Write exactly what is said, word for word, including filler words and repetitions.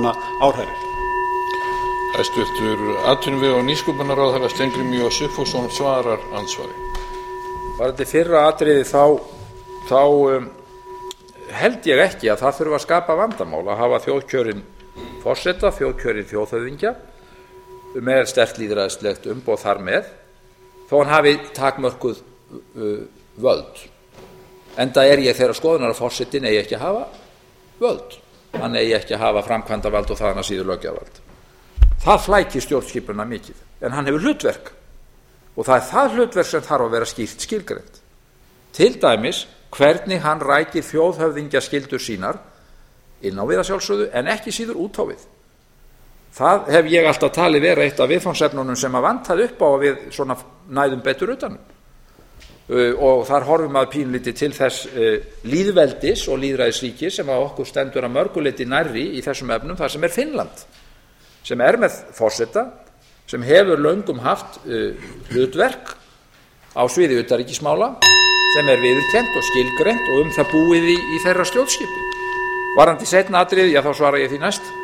stofnana áhrærir. Hæstvirtur atvinnuvega- og nýsköpunarráðherra Steingrímur J. Sigfússon svarar andsvari. Varðandi fyrra atriði þá, þá um, held ég ekki að það þurfi að skapa vandamál að hafa þjóðkjörinn forseta, þjóðkjörinn þjóðhöfðingja með sterkt lýðræðislegt umboð þar með, þó hann hafi takmörkuð uh, völd. Enda er ég þeirrar skoðunar að forsetinn eigi ekki að hafa völd. Hann eigi ekki að hafa framkvæmdavald og þaðan að síður löggjafarvald. Það flækir stjórnskipuna mikið, en hann hefur hlutverk og það er það hlutverk sem þarf að vera skýrt skilgreint. Til dæmis hvernig hann rækir þjóðhöfðingjaskyldur sínar inn á við að sjálfsögðu en ekki síður út á við. Það hef ég alltaf talið vera eitt af viðfangsefnunum sem að vantaði upp á að við svona næðum betur utanum. Uh, og þar horfum að pínlítið til þess uh, lýðveldis og lýðræðisríkis sem að okkur stendur að mörguleiti nærri í þessum efnum, þar sem er Finnland, sem er með forseta, sem hefur löngum haft uh, hlutverk á sviði utanríkismála, sem er viðurkennt og skilgreint og um það búið í, í þeirra stjórnskipun. Varðandi seinna atriði, já þá svara ég því næst.